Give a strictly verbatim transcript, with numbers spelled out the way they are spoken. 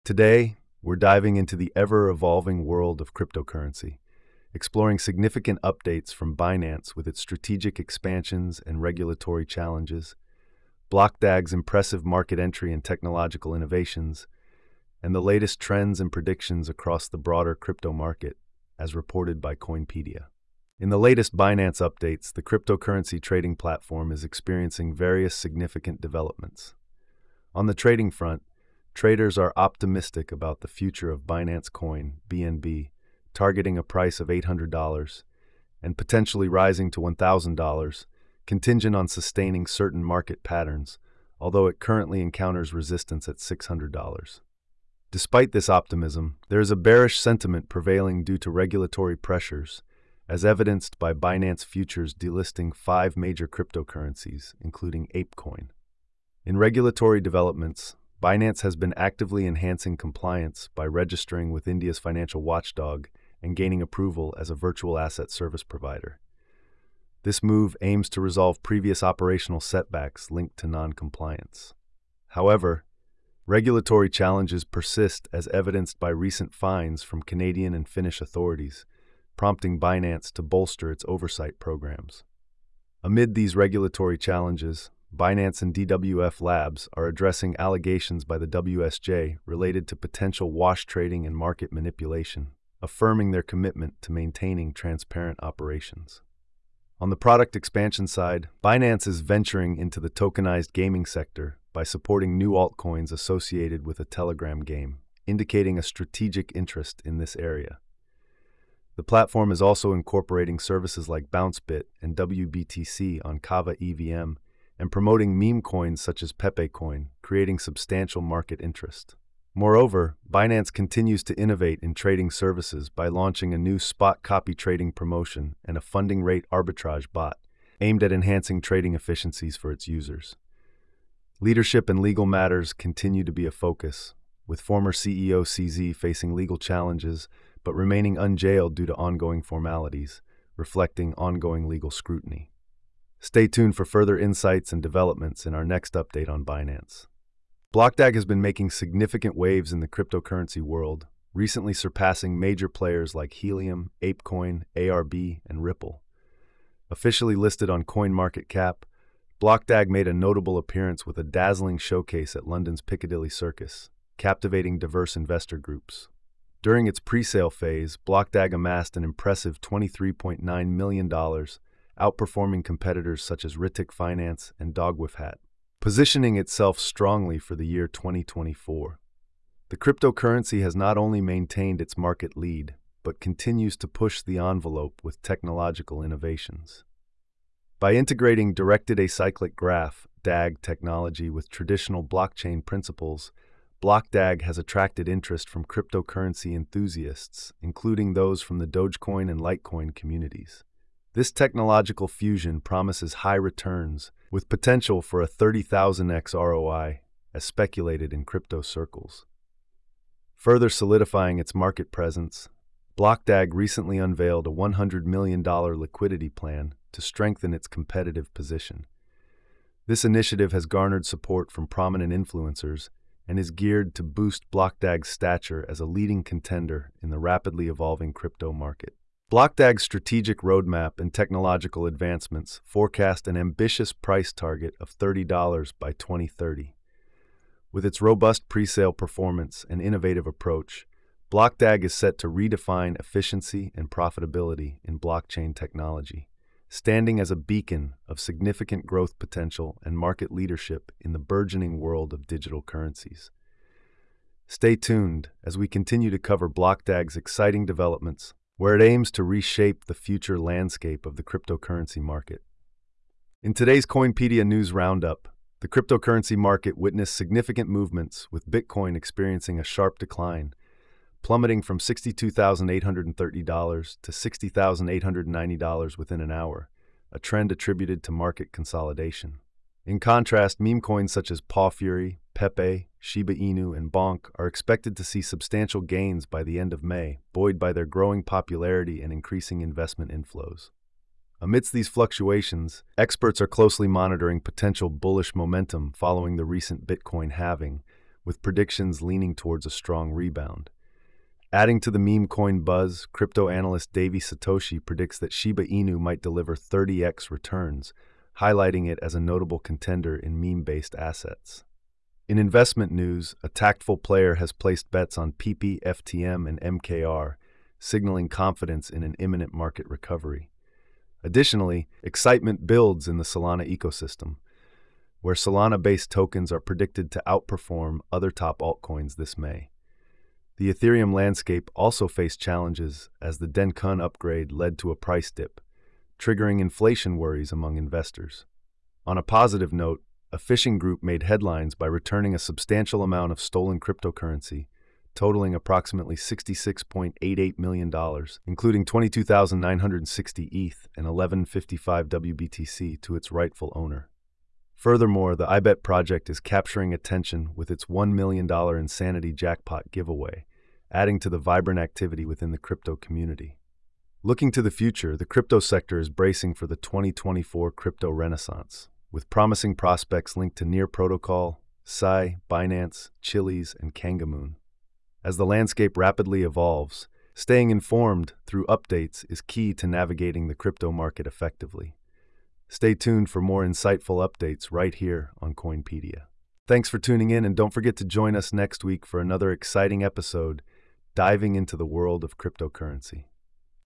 Today, we're diving into the ever-evolving world of cryptocurrency, exploring significant updates from Binance with its strategic expansions and regulatory challenges, Blockdag's impressive market entry and technological innovations, and the latest trends and predictions across the broader crypto market, as reported by Coinpedia. In the latest Binance updates, the cryptocurrency trading platform is experiencing various significant developments. On the trading front, traders are optimistic about the future of Binance Coin, B N B, targeting a price of eight hundred dollars and potentially rising to one thousand dollars, contingent on sustaining certain market patterns, although it currently encounters resistance at six hundred dollars. Despite this optimism, there is a bearish sentiment prevailing due to regulatory pressures, as evidenced by Binance Futures delisting five major cryptocurrencies, including ApeCoin. In regulatory developments, Binance has been actively enhancing compliance by registering with India's financial watchdog and gaining approval as a virtual asset service provider. This move aims to resolve previous operational setbacks linked to non-compliance. However, regulatory challenges persist as evidenced by recent fines from Canadian and Finnish authorities, prompting Binance to bolster its oversight programs. Amid these regulatory challenges, Binance and D W F Labs are addressing allegations by the W S J related to potential wash trading and market manipulation, affirming their commitment to maintaining transparent operations. On the product expansion side, Binance is venturing into the tokenized gaming sector by supporting new altcoins associated with a Telegram game, indicating a strategic interest in this area. The platform is also incorporating services like BounceBit and W B T C on Kava E V M and promoting meme coins such as Pepe Coin, creating substantial market interest. Moreover, Binance continues to innovate in trading services by launching a new spot copy trading promotion and a funding rate arbitrage bot aimed at enhancing trading efficiencies for its users. Leadership and legal matters continue to be a focus, with former C E O C Z facing legal challenges but remaining unjailed due to ongoing formalities, reflecting ongoing legal scrutiny. Stay tuned for further insights and developments in our next update on Binance. Blockdag has been making significant waves in the cryptocurrency world, recently surpassing major players like Helium, ApeCoin, A R B, and Ripple. Officially listed on CoinMarketCap, Blockdag made a notable appearance with a dazzling showcase at London's Piccadilly Circus, captivating diverse investor groups. During its pre-sale phase, Blockdag amassed an impressive twenty-three point nine million dollars, outperforming competitors such as Ritic Finance and Dogwifhat, positioning itself strongly for the year twenty twenty-four. The cryptocurrency has not only maintained its market lead, but continues to push the envelope with technological innovations. By integrating directed acyclic graph (D A G) technology with traditional blockchain principles, Blockdag has attracted interest from cryptocurrency enthusiasts, including those from the Dogecoin and Litecoin communities. This technological fusion promises high returns, with potential for a thirty thousand x R O I, as speculated in crypto circles. Further solidifying its market presence, Blockdag recently unveiled a one hundred million dollars liquidity plan to strengthen its competitive position. This initiative has garnered support from prominent influencers and is geared to boost Blockdag's stature as a leading contender in the rapidly evolving crypto market. Blockdag's strategic roadmap and technological advancements forecast an ambitious price target of thirty dollars by twenty thirty. With its robust pre-sale performance and innovative approach, Blockdag is set to redefine efficiency and profitability in blockchain technology, standing as a beacon of significant growth potential and market leadership in the burgeoning world of digital currencies. Stay tuned as we continue to cover Blockdag's exciting developments, where it aims to reshape the future landscape of the cryptocurrency market. In today's Coinpedia News Roundup, the cryptocurrency market witnessed significant movements, with Bitcoin experiencing a sharp decline, plummeting from sixty-two thousand eight hundred thirty dollars to sixty thousand eight hundred ninety dollars within an hour, a trend attributed to market consolidation. In contrast, meme coins such as Paw Fury, Pepe, Shiba Inu, and Bonk are expected to see substantial gains by the end of May, buoyed by their growing popularity and increasing investment inflows. Amidst these fluctuations, experts are closely monitoring potential bullish momentum following the recent Bitcoin halving, with predictions leaning towards a strong rebound. Adding to the meme coin buzz, crypto analyst Davey Satoshi predicts that Shiba Inu might deliver thirty x returns, highlighting it as a notable contender in meme-based assets. In investment news, a tactful player has placed bets on P P, F T M, and M K R, signaling confidence in an imminent market recovery. Additionally, excitement builds in the Solana ecosystem, where Solana-based tokens are predicted to outperform other top altcoins this May. The Ethereum landscape also faced challenges as the Dencun upgrade led to a price dip, triggering inflation worries among investors. On a positive note, a phishing group made headlines by returning a substantial amount of stolen cryptocurrency, totaling approximately sixty-six point eight eight million dollars, including twenty-two thousand nine hundred sixty E T H and eleven fifty-five W B T C to its rightful owner. Furthermore, the iBet project is capturing attention with its one million dollars Insanity Jackpot giveaway, adding to the vibrant activity within the crypto community. Looking to the future, the crypto sector is bracing for the twenty twenty-four crypto renaissance, with promising prospects linked to Near Protocol, S I, Binance, Chiliz, and Kangamoon. As the landscape rapidly evolves, staying informed through updates is key to navigating the crypto market effectively. Stay tuned for more insightful updates right here on Coinpedia. Thanks for tuning in, and don't forget to join us next week for another exciting episode diving into the world of cryptocurrency.